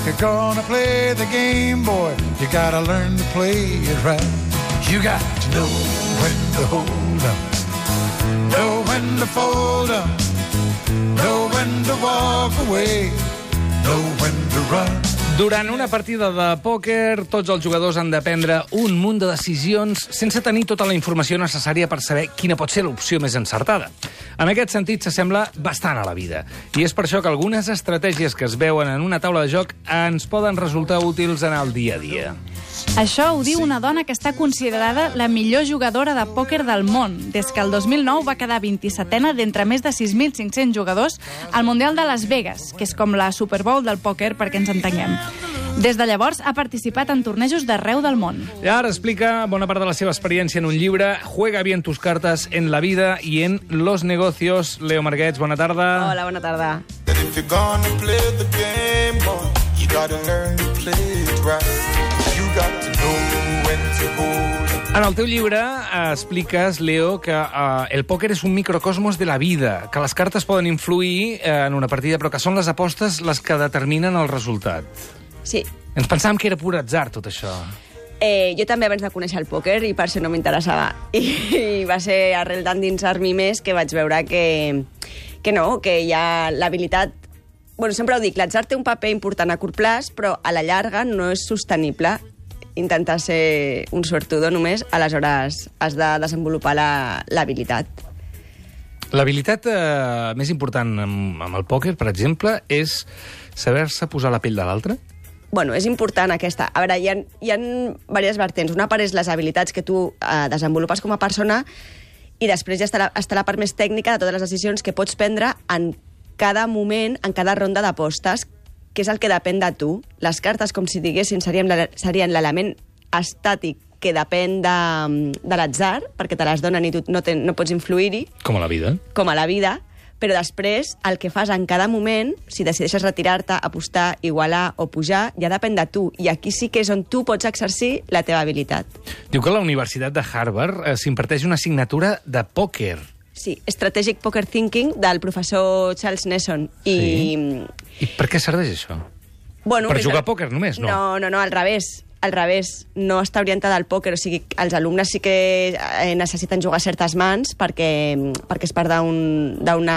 you're gonna play the game, boy, you gotta learn to play it right. You got to know when to hold up, know when to fold up, know when to walk away, know when to run. Durant una partida de pòquer, tots els jugadors han de prendre un munt de decisions sense tenir tota la informació necessària per saber quina pot ser l'opció més encertada. En aquest sentit, s'assembla bastant a la vida. I és per això que algunes estratègies que es veuen en una taula de joc ens poden resultar útils en el dia a dia. Això ho diu una dona que està considerada la millor jugadora de pòquer del món. Des que el 2009 va quedar 27a d'entre més de 6.500 jugadors al Mundial de Las Vegas, que és com la Super Bowl del pòquer, perquè ens entenguem. Des de llavors ha participat en tornejos d'arreu del món. I ara explica bona part de la seva experiència en un llibre, Juega bien tus cartas en la vida y en los negocios. Leo Marguets, bona tarda. Hola, bona tarda. En el teu llibre expliques, Leo, que el pòquer és un microcosmos de la vida, que les cartes poden influir en una partida, però que són les apostes les que determinen el resultat. Sí. Ens pensàvem que era pur atzar, tot això. Jo també abans de conèixer el pòquer i per això no m'interessava. I va ser arrel d'endinsar-m'hi més que vaig veure que no, que hi ha l'habilitat... Bueno, sempre ho dic, l'atzar té un paper important a curt plaç, però a la llarga no és sostenible intentar ser un suertudo només, aleshores has de desenvolupar l'habilitat. L'habilitat més important amb el pòquer, per exemple, és saber-se posar la pell de l'altre? Bueno, és important aquesta. A veure, hi ha diverses vertents. Una part és les habilitats que tu desenvolupes com a persona i després ja està la part més tècnica de totes les decisions que pots prendre en cada moment, en cada ronda d'apostes, que és el que depèn de tu. Les cartes, com si diguessin, serien l'element estàtic que depèn de l'atzar, perquè te les donen i tu no pots influir-hi. Com a la vida. Com a la vida. Però després, el que fas en cada moment, si decideixes retirar-te, apostar, igualar o pujar, ja depèn de tu. I aquí sí que és on tu pots exercir la teva habilitat. Diu que a la Universitat de Harvard s'imparteix una assignatura de pòquer. Sí, Strategic Poker Thinking, del professor Charles Nesson. I per què serveix això? Bueno, per jugar a pòquer només, no? No, al revés. Al revés, no està orientada al pòquer, o sigui, els alumnes sí que necessiten jugar certes mans perquè és part d'una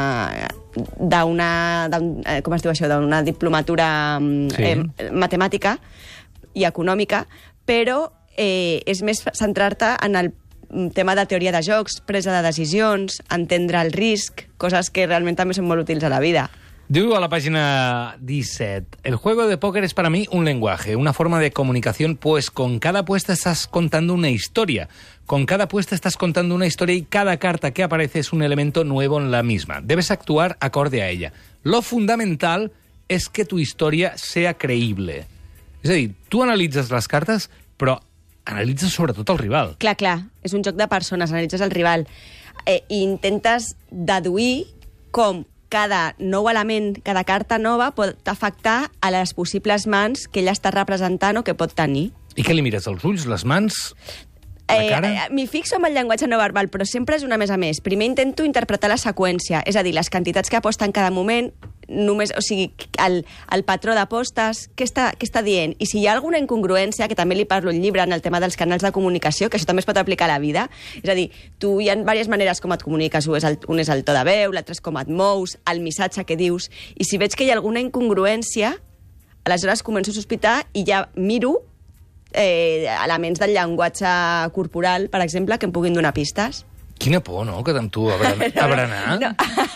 com es diu això, d'una diplomatura matemàtica i econòmica, però és més centrar-te en el tema de teoria de jocs, presa de decisions, entendre el risc, coses que realment també són molt útils a la vida. Diu a la página 17, el juego de póker es para mí un lenguaje, una forma de comunicación, pues con cada apuesta estás contando una historia. Con cada apuesta estás contando una historia y cada carta que aparece es un elemento nuevo en la misma. Debes actuar acorde a ella. Lo fundamental es que tu historia sea creïble. És a dir, tu analitzes les cartes, però analitzes sobretot el rival. Clar, és un joc de persones, analitzes el rival. I intentes deduir com cada nou element, cada carta nova pot afectar a les possibles mans que ella està representant o que pot tenir. I què li mires, els ulls, les mans, la cara? M'hi fixo amb el llenguatge no verbal, però sempre és una més a més. Primer intento interpretar la seqüència, és a dir, les quantitats que aposta en cada moment, només, o sigui, el patró d'apostes, què està dient? I si hi ha alguna incongruència, que també li parlo al llibre en el tema dels canals de comunicació, que això també es pot aplicar a la vida, és a dir, hi ha diverses maneres com et comuniques, un és el to de veu, l'altre és com et mous, el missatge que dius, i si veig que hi ha alguna incongruència, aleshores començo a sospitar i ja miro elements del llenguatge corporal, per exemple, que em puguin donar pistes. Quina por, no?, que amb tu a berenar. No.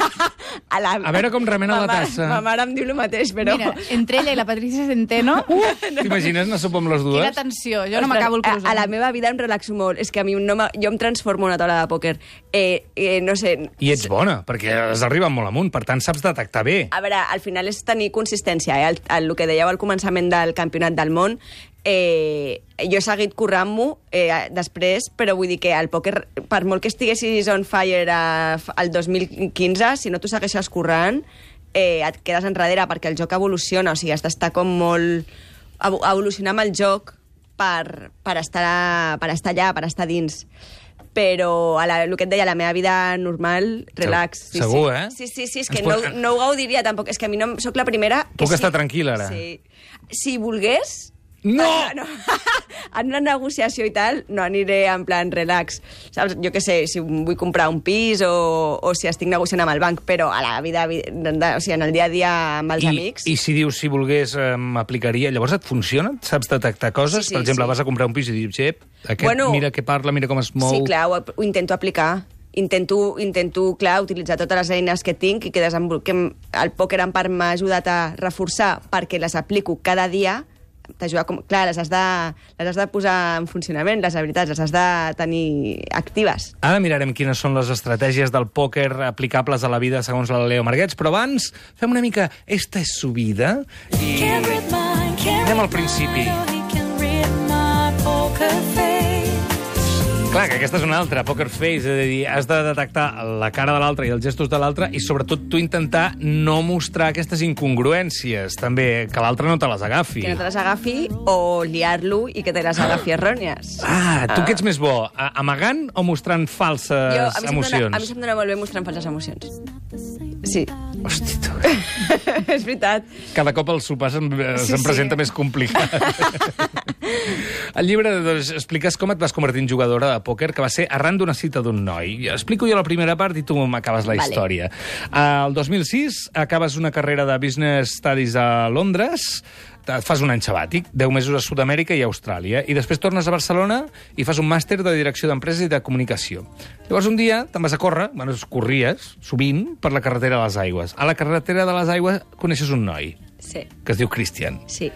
A veure com remena la tassa. Ma mare em diu el mateix, però... Mira, entre ella i la Patricia Centeno... T'imagines una sopa amb les dues? Quina tensió, jo no m'acabo el croissant. A la meva vida em relaxo molt. És que a mi jo em transformo en una taula de pòquer. No sé... I ets bona, perquè has arribat molt amunt, per tant saps detectar bé. A veure, al final és tenir consistència. El que dèieu al començament del campionat del món, jo he seguit currant-m'ho després, però vull dir que el pòquer, per molt que estiguessis on fire el 2015, si no t'ho segueixes currant, et quedes enrere perquè el joc evoluciona, o sigui, has d'estar com molt... evolucionar amb el joc per estar allà, per estar dins. però el que et deia, la meva vida normal, relax. Sí, segur, sí. Sí, és que no ho gaudiria tampoc. És que a mi no soc la primera... Puc estar tranquil, ara. Sí. Si volgués... No! En una negociació i tal, no aniré en plan relax. Saps? Jo què sé, si vull comprar un pis o si estic negociant amb el banc, però a la vida, o sigui, en el dia a dia amb els amics... I si dius, si volgués, m'aplicaria, llavors et funciona? Saps detectar coses? Sí, per exemple, sí. vas a comprar un pis i dius, mira què parla, mira com es mou... Sí, clar, ho intento aplicar. Intento, clar, utilitzar totes les eines que tinc i que el pòquer en part m'ha ajudat a reforçar perquè les aplico cada dia. Clar, les has de posar en funcionament, les habilitats, les has de tenir actives. Ara mirarem quines són les estratègies del pòquer aplicables a la vida segons la Leo Marguets, però abans fem una mica Esta es su vida i anem al principi. Clar, que aquesta és una altra, poker face, és a dir, has de detectar la cara de l'altre i els gestos de l'altre i sobretot tu intentar no mostrar aquestes incongruències, també, que l'altre no te les agafi. Que no te les agafi o liar-lo i que te les agafi errònies. Tu què ets més bo, amagant o mostrant falses emocions? A mi se'm dona molt bé mostrant falses emocions. Sí. Hosti, tu. És veritat. Cada cop el sopar se'm presenta més complicat. Al llibre doncs, expliques com et vas convertir en jugadora de pòquer, que va ser arran d'una cita d'un noi. Explico jo la primera part i tu m'acabes la història. El 2006 acabes una carrera de Business Studies a Londres, fas un any sabàtic, 10 mesos a Sud-amèrica i a Austràlia, i després tornes a Barcelona i fas un màster de direcció d'empreses i de comunicació. Llavors un dia te'n vas a córrer, corries, sovint, per la carretera de les Aigües. A la carretera de les Aigües coneixes un noi, sí, que es diu Cristian. Sí.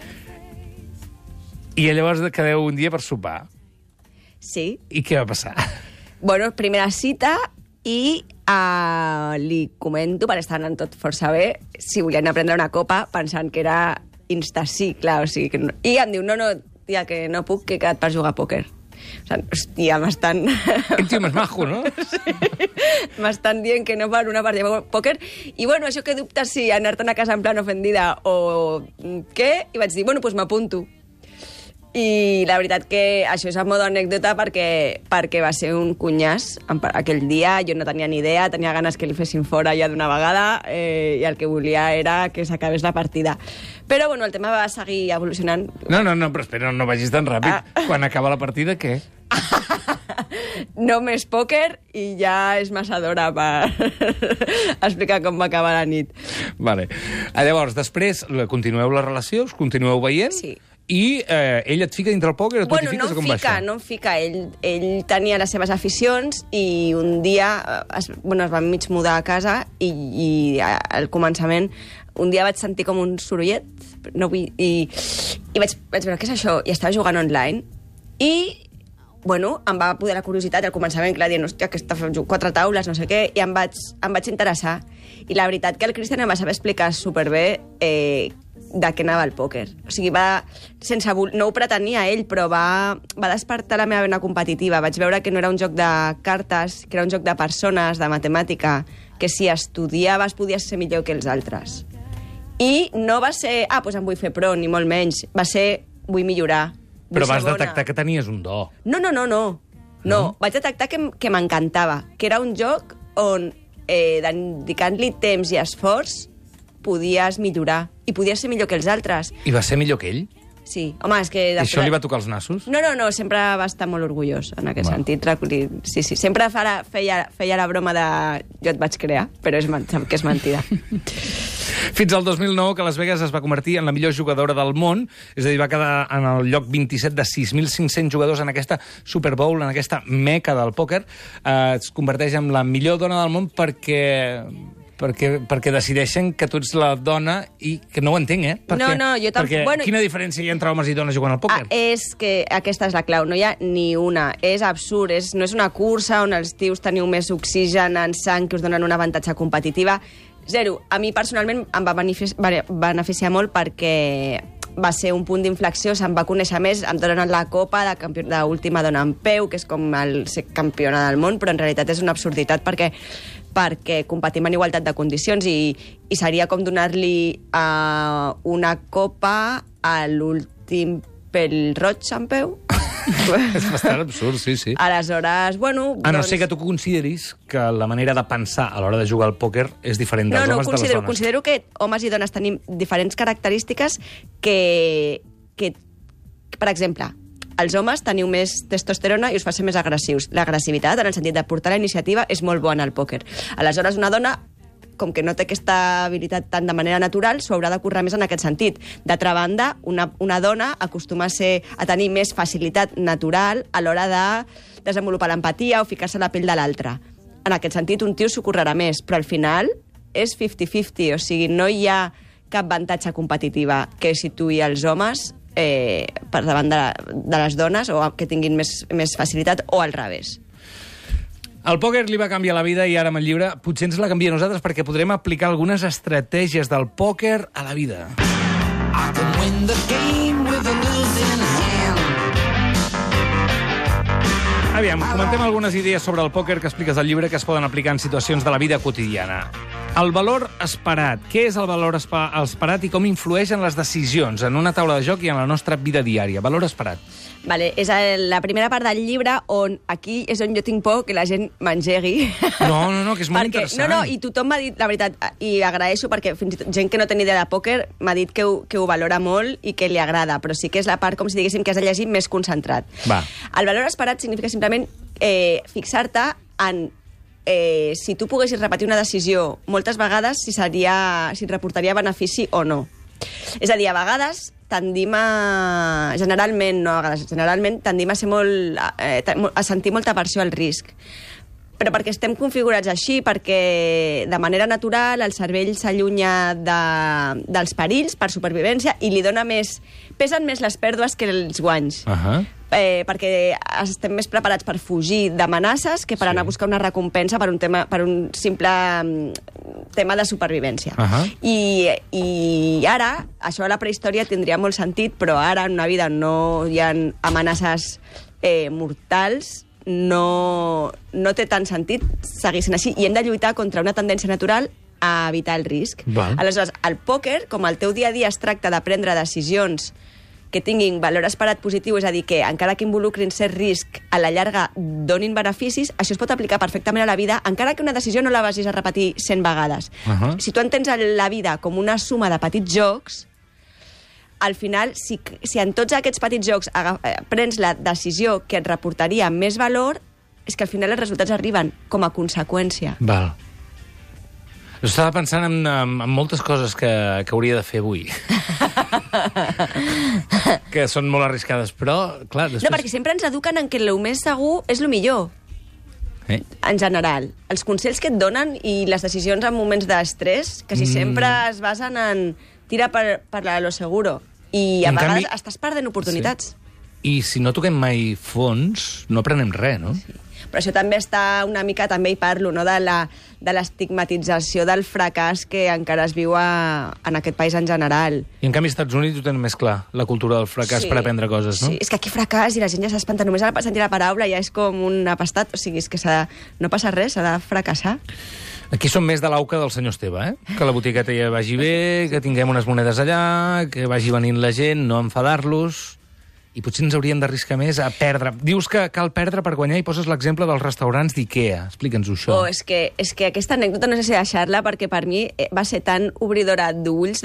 I llavors quedeu un dia per sopar. Sí. I què va passar? Bueno, primera cita i li comento, per estar anant tot força bé, si volien aprendre una copa, pensant que era insta-sí, clar, o sigui... Que no. I em diu, no, tia, que no puc, que he quedat per jugar a pòquer. O sigui, hòstia, m'estan... Aquest tio més majo, no? Sí. M'estan dient que no per una partida de pòquer. I bueno, això que dubtes si anar-te'n a casa en plan ofendida o què, i vaig dir, bueno, doncs m'apunto. I la veritat que això és a modo anècdota perquè va ser un cunyàs aquell dia, jo no tenia ni idea, tenia ganes que li fessin fora ja d'una vegada i el que volia era que s'acabés la partida. Però bueno, el tema va seguir evolucionant. No, però espera, no vagis tan ràpid. Quan acaba la partida, què? No més pòquer i ja és massa d'hora per explicar com va acabar la nit. Vale. Llavors, després continueu la relació, us continueu veient? Sí. I ell et fica dintre el pòquer o tu t'hi fiques? No em fica. Ell tenia les seves aficions i un dia es van mig mudar a casa i al començament un dia vaig sentir com un sorollet i vaig veure què és això i estava jugant online i bueno, em va poder la curiositat al començament, clar, dient, hòstia, que està fent 4 taules, no sé què, i em vaig interessar. I la veritat que el Cristian em va saber explicar superbé de què anava el pòquer. O sigui, no ho pretenia ell, però va despertar la meva vena competitiva. Vaig veure que no era un joc de cartes, que era un joc de persones, de matemàtica, que si estudiaves podies ser millor que els altres. I no va ser, doncs em vull fer pro, ni molt menys. Va ser, vull millorar. Però vas detectar que tenies un do. No. Vaig detectar que m'encantava, que era un joc on dedicant-li temps i esforç podies millorar i podies ser millor que els altres. I va ser millor que ell? Sí. Home, és que... I això li va tocar els nassos? No, sempre va estar molt orgullós en aquest sentit. Sí. Sempre feia la broma de jo et vaig crear, però sap que és mentida. Fins al 2009, que Las Vegas es va convertir en la millor jugadora del món, és a dir, va quedar en el lloc 27 de 6.500 jugadors en aquesta Super Bowl, en aquesta meca del pòquer. Es converteix en la millor dona del món perquè decideixen que tu ets la dona i que no ho entenc, jo tampoc... Bueno, quina diferència hi ha entre homes i dones jugant al pòquer? És que aquesta és la clau, no hi ha ni una. És absurd, no és una cursa on els tios teniu més oxigen en sang que us donen una avantatge competitiva. Zero. A mi personalment em va beneficiar molt perquè va ser un punt d'inflexió, se'm va conèixer més, em donen la copa d'última dona en peu, que és com ser campiona del món, però en realitat és una absurditat perquè competim en igualtat de condicions i seria com donar-li una copa a l'últim pèl roig en peu. És bastant absurd, sí. Aleshores, bueno... A no ser que tu consideris que la manera de pensar a l'hora de jugar al pòquer és diferent dels homes de les dones. Considero que homes i dones tenim diferents característiques que per exemple, els homes teniu més testosterona i us fa ser més agressius. L'agressivitat, en el sentit de portar la iniciativa, és molt bona al pòquer. Aleshores, una dona, com que no té aquesta habilitat tant de manera natural, s'ho haurà de currar més en aquest sentit. D'altra banda, una dona acostuma a tenir més facilitat natural a l'hora de desenvolupar l'empatia o ficar-se a la pell de l'altre. En aquest sentit, un tio s'ho currarà més, però al final és 50-50, o sigui, no hi ha cap avantatge competitiva que situï els homes per davant de les dones o que tinguin més facilitat o al revés. El pòquer li va canviar la vida i ara amb el llibre potser ens la canvia a nosaltres perquè podrem aplicar algunes estratègies del pòquer a la vida. I can win the game with a losing hand. Aviam, comentem algunes idees sobre el pòquer que expliques al llibre que es poden aplicar en situacions de la vida quotidiana. El valor esperat. Què és el valor esperat i com influeix en les decisions, en una taula de joc i en la nostra vida diària? Valor esperat. Vale, és la primera part del llibre on aquí és on jo tinc por que la gent m'engegui. No, que és molt interessant. No, i tothom m'ha dit, la veritat, i agraeixo perquè fins i tot gent que no té ni idea de pòquer m'ha dit que ho valora molt i que li agrada, però sí que és la part, com si diguéssim, que has de llegir més concentrat. Va. El valor esperat significa simplement fixar-te en si tu poguessis repetir una decisió moltes vegades, si et reportaria benefici o no. És a dir, a vegades tendim a... Generalment tendim a ser a sentir molta aversió al risc. Però perquè estem configurats així, perquè de manera natural el cervell s'allunya dels perills per supervivència i li dona pesen més les pèrdues que els guanys. Perquè estem més preparats per fugir d'amenaces que per anar a buscar una recompensa per un simple tema de supervivència. I ara, això a la prehistòria tindria molt sentit, però ara en una vida no hi ha amenaces mortals, no té tant sentit seguir sent així i hem de lluitar contra una tendència natural a evitar el risc. Aleshores, el pòquer, com el teu dia a dia es tracta de prendre decisions que tinguin valor esperat positiu, és a dir, que encara que involucrin cert risc, a la llarga donin beneficis, això es pot aplicar perfectament a la vida, encara que una decisió no la vagis a repetir 100 vegades. Si tu entens la vida com una suma de petits jocs, al final, si en tots aquests petits jocs prens la decisió que et reportaria més valor, és que al final els resultats arriben com a conseqüència. Val. Estava pensant en moltes coses que hauria de fer avui. Que són molt arriscades, però, clar, després... No, perquè sempre ens eduquen en que el més segur és el millor. En general. Els consells que et donen i les decisions en moments d'estrès, quasi sempre es basen en tira per lo seguro. I a vegades estàs perdent oportunitats. I si no toquem mai fons, no aprenem res, no? Sí. Però això també està una mica, també hi parlo, no? de l'estigmatització del fracàs que encara es viu en aquest país en general. I en canvi als Estats Units ho tenen més clar, la cultura del fracàs per aprendre coses, no? Sí, és que aquí fracàs i la gent ja s'espanta. Només al sentir la paraula ja és com un apastat. O sigui, és que no passa res, s'ha de fracassar. Aquí som més de l'auca del senyor Esteve, que la botigueta ja vagi bé, que tinguem unes monedes allà, que vagi venint la gent, no enfadar-los... I potser ens hauríem d'arriscar més a perdre. Dius que cal perdre per guanyar i poses l'exemple dels restaurants d'Ikea. Explica'ns-ho, això. És que aquesta anècdota no sé si deixar-la perquè per mi va ser tan obridora d'ulls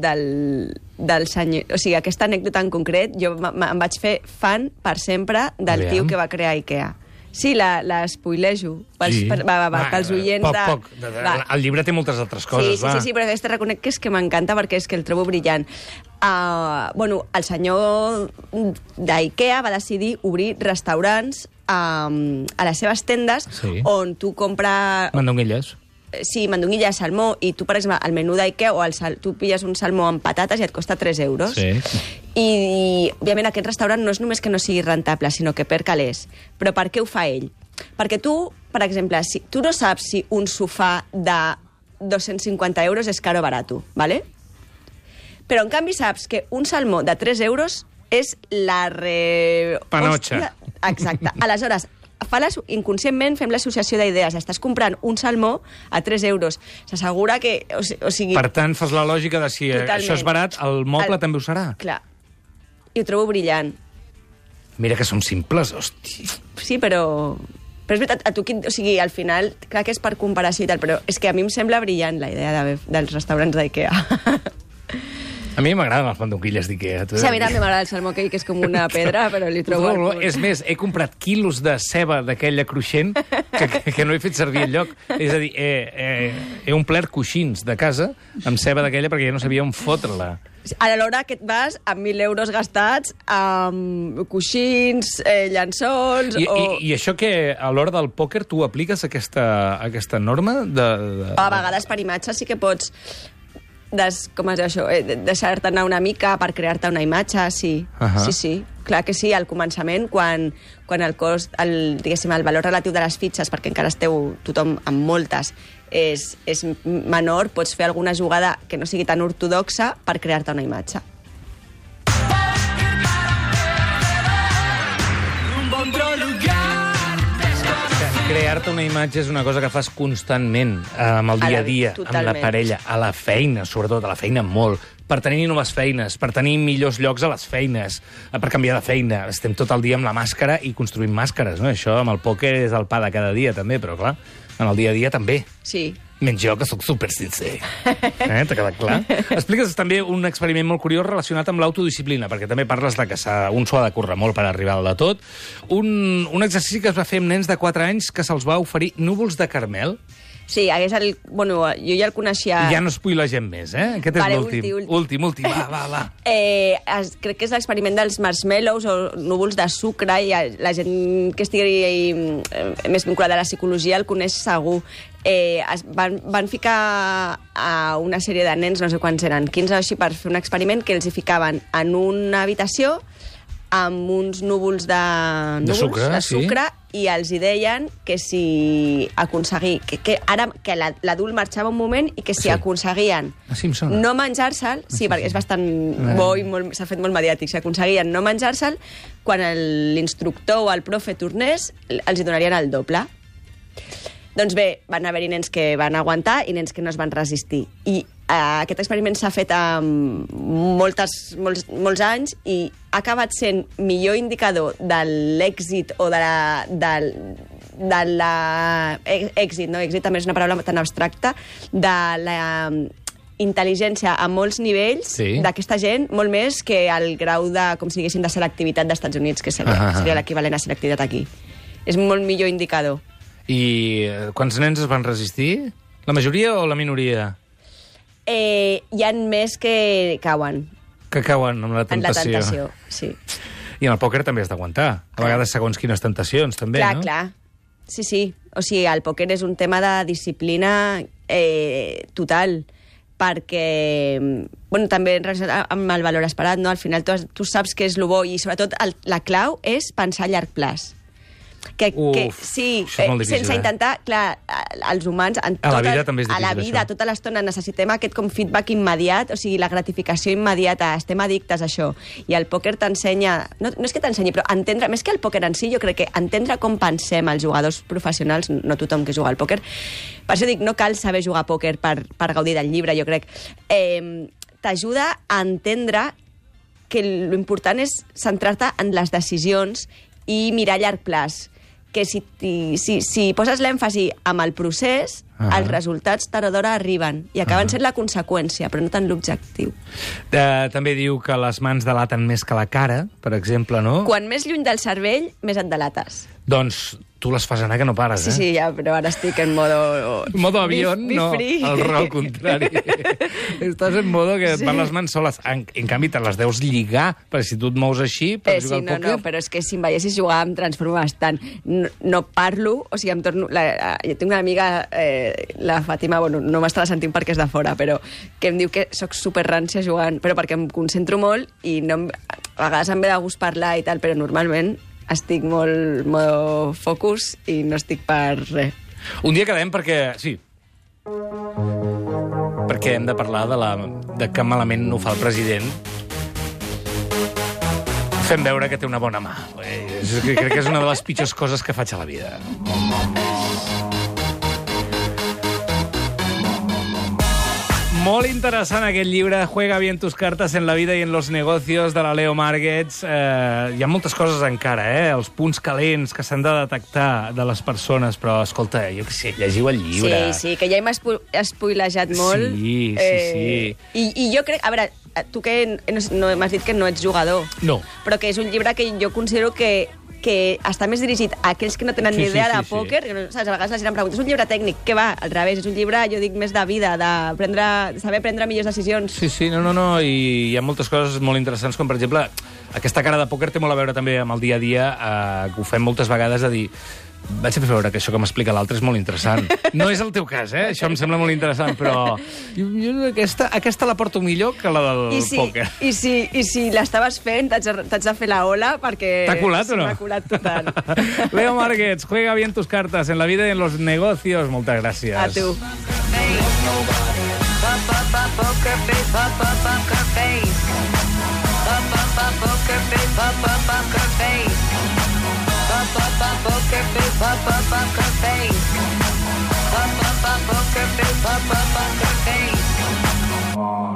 del senyor... O sigui, aquesta anècdota en concret, jo em vaig fer fan per sempre del tio que va crear Ikea. Sí, l'espoilejo. Pels oients de... Poc. El llibre té moltes altres coses, va. Sí, però aquesta reconec que és que m'encanta perquè és que el trobo brillant. El senyor d'Ikea va decidir obrir restaurants a les seves tendes on tu compres... Mandonguilles. Sí, mandonguilla, salmó, i tu, per exemple, el menú d'Ikea, tu pilles un salmó amb patates i et costa 3 euros. Sí. I, òbviament, aquest restaurant no és només que no sigui rentable, sinó que per calés. Però per què ho fa ell? Perquè tu, per exemple, tu no saps si un sofà de 250 euros és caro o barato, ¿vale? Però, en canvi, saps que un salmó de 3 euros és la panotxa. Exacte. Aleshores, inconscientment fem l'associació d'idees. Estàs comprant un salmó a 3 euros. S'assegura que... O sigui... Per tant, fas la lògica de si això és barat, el moble també ho serà. Clar. I ho trobo brillant. Mira que som simples, hosti. Sí, però és veritat, a tu, o sigui, al final, clar que és per comparació i tal, però és que a mi em sembla brillant la idea dels restaurants d'IKEA. A mi m'agraden els mandonguilles d'IKEA. Sí, a mi també m'agrada el salmó cake, que és com una pedra, però li trobo... És més, he comprat quilos de ceba d'aquella cruixent que no he fet servir enlloc. És a dir, he omplert coixins de casa amb ceba d'aquella perquè ja no sabia on fotre-la. A l'hora que et vas amb 1.000 euros gastats, amb coixins, llençols... I això que a l'hora del pòquer tu apliques aquesta norma? A vegades per imatge sí que pots... com es diu això? Deixar-te anar una mica per crear-te una imatge, sí. Sí. Clar que sí, al començament, quan el cost, diguéssim, el valor relatiu de les fitxes, perquè encara esteu tothom amb moltes, és menor, pots fer alguna jugada que no sigui tan ortodoxa per crear-te una imatge. Crear-te una imatge és una cosa que fas constantment, amb el dia a dia, amb la parella, a la feina, sobretot, a la feina molt, per tenir noves feines, per tenir millors llocs a les feines, per canviar de feina. Estem tot el dia amb la màscara i construint màscares, no? Això amb el pòquer és el pa de cada dia, també, però clar, en el dia a dia també. Sí. Menys jo, que sóc supersincer. T'ha quedat clar? Expliques també un experiment molt curiós relacionat amb l'autodisciplina, perquè també parles de que un s'ho ha de córrer molt per arribar al de tot. Un exercici que es va fer amb nens de 4 anys que se'ls va oferir núvols de caramel. Sí, jo ja el coneixia... Ja no spoilegem més, Aquest és l'últim. Últim. Va. Crec que és l'experiment dels marshmallows o núvols de sucre, i la gent que estigui més vinculada a la psicologia el coneix segur. Van ficar a una sèrie de nens, no sé quants eren, 15 o així, per fer un experiment que els hi ficaven en una habitació amb uns núvols de sucre, i els hi deien que si aconseguir... que l'adult marxava un moment i que si aconseguien no menjar-se'l... Sí, perquè és bastant bo i s'ha fet molt mediàtic. Si aconseguien no menjar-se'l, quan l'instructor o el profe tornés, els hi donarien el doble. Doncs bé, van haver-hi nens que van aguantar i nens que no es van resistir. I aquest experiment s'ha fet molts anys i ha acabat sent millor indicador de l'èxit o èxit, no? Èxit també és una paraula tan abstracta, de la intel·ligència a molts nivells d'aquesta gent, molt més que el grau de, com si diguéssim, de selectivitat dels Estats Units, que seria l'equivalent a selectivitat aquí. És molt millor indicador. I quants nens es van resistir? La majoria o la minoria? Hi ha més que cauen. Que cauen amb la tentació. En la tentació, sí. I en el pòquer també has d'aguantar. A vegades segons quines tentacions, també, no? Clar. Sí. O sigui, el pòquer és un tema de disciplina total, perquè també amb el valor esperat, no? Al final tu saps què és el bo i sobretot la clau és pensar a llarg plaç. Sí, sense intentar, clar, els humans a la vida també és difícil, a la vida, tota l'estona necessitem aquest feedback immediat, o sigui, la gratificació immediata, estem addictes a això, i el pòquer t'ensenya, no és que t'ensenyi, però entendre, més que el pòquer en si, jo crec que entendre com pensem els jugadors professionals, no tothom que juga al pòquer, per això dic, no cal saber jugar a pòquer per gaudir del llibre, jo crec, t'ajuda a entendre que l'important és centrar-te en les decisions i mirar a llarg plaç, que si poses l'èmfasi amb el procés, els resultats tard o d'hora arriben i acaben sent la conseqüència, però no tant l'objectiu. També diu que les mans delaten més que la cara, per exemple, no? Quan més lluny del cervell, més et delates. Doncs tu les fas anar que no pares, Sí, ja, però ara estic en modo... Modo avión, no, al contrari. Estàs en modo que van les mans soles. En canvi, te les deus lligar, perquè si tu et mous així per jugar al pòquer... No, però és que si em veiessis jugar em transformo bastant. No parlo, o sigui, em torno... Jo tinc una amiga, la Fàtima, no m'estarà sentint perquè és de fora, però que em diu que sóc superrància jugant, però perquè em concentro molt i a vegades em ve de gust parlar i tal, però normalment estic molt modo focus i no estic per res. Un dia quedem perquè... Sí. Perquè hem de parlar de que malament ho fa el president. Fem veure que té una bona mà. Crec que és una de les pitjors coses que faig a la vida. Molt interessant aquest llibre, Juega bien tus cartas en la vida y en los negocios, de la Leo Márquez. Hi ha moltes coses encara, els punts calents que s'han de detectar de les persones, però, escolta, jo què sé, llegiu el llibre. Sí, que ja hem espoilejat molt. Sí. I jo crec... A veure, tu que no m'has dit que no ets jugador. No. Però que és un llibre que jo considero que està més dirigit a aquells que no tenen ni idea de pòquer. Saps? A vegades la gent em pregunta, és un llibre tècnic? Què va? Al revés, és un llibre, jo dic, més de vida, de saber prendre millors decisions. Sí, no, i hi ha moltes coses molt interessants, com per exemple, aquesta cara de pòquer té molt a veure també amb el dia a dia, que ho fem moltes vegades, de dir, vaig a veure que això que m'explica l'altre és molt interessant. No és el teu cas, això em sembla molt interessant, però jo aquesta la porto millor que la del pòquer. I si l'estaves fent, t'haig de fer la ola, perquè... T'ha colat o no? M'ha colat total. Leo Márquez, Juega bien tus cartas en la vida y en los negocios. Moltes gràcies. A tu. Poker face.